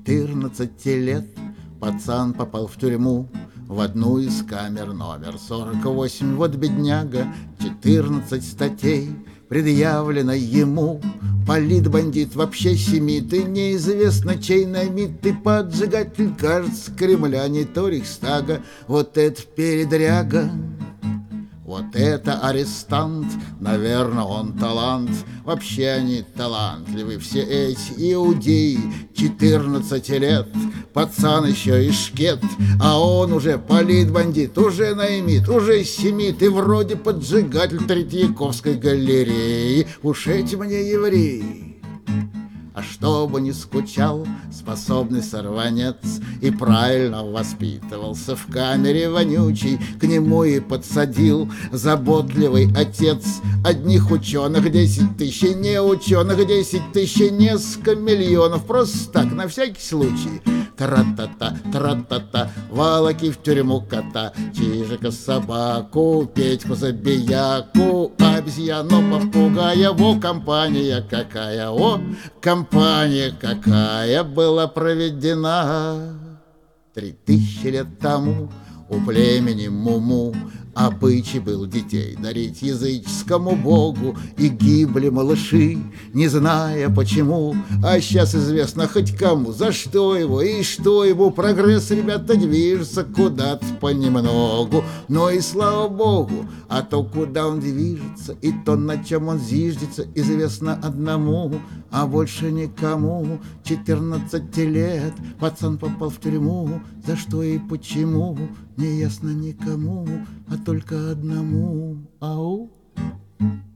14 лет пацан попал в тюрьму, в одну из камер номер 48. Вот бедняга, 14 статей предъявлено ему. Политбандит, вообще семит, и неизвестно чей намит. Ты поджигатель, кажется, Кремля, не то Рейхстага. Вот это передряга, вот это арестант, наверное, он талант. Вообще они талантливы, все эти иудеи. 14 лет, пацан еще и шкет, а он уже политбандит, уже наймит, уже семит, и вроде поджигатель Третьяковской галереи. Уж эти мне евреи. А чтобы не скучал способный сорванец и правильно воспитывался в камере вонючей, к нему и подсадил заботливый отец. Одних ученых 10 тысяч, и не ученых 10 тысяч, и несколько миллионов. Просто так, на всякий случай. Тра-та-та, тра-та-та, Валаки в тюрьму кота, Чижика собаку, Петьку забияку, обезьяну попугая. Во, компания какая, о, компания какая была проведена 3000 лет тому у племени Муму. Обычай был детей дарить языческому богу, и гибли малыши, не зная почему. А сейчас известно хоть кому, за что его и что ему. Прогресс, ребята, движется куда-то понемногу. Но и слава богу, а то, куда он движется, и то, на чем он зиждется, известно одному, а больше никому. 14 лет пацан попал в тюрьму, за что и почему не ясно никому, а только одному. Ау!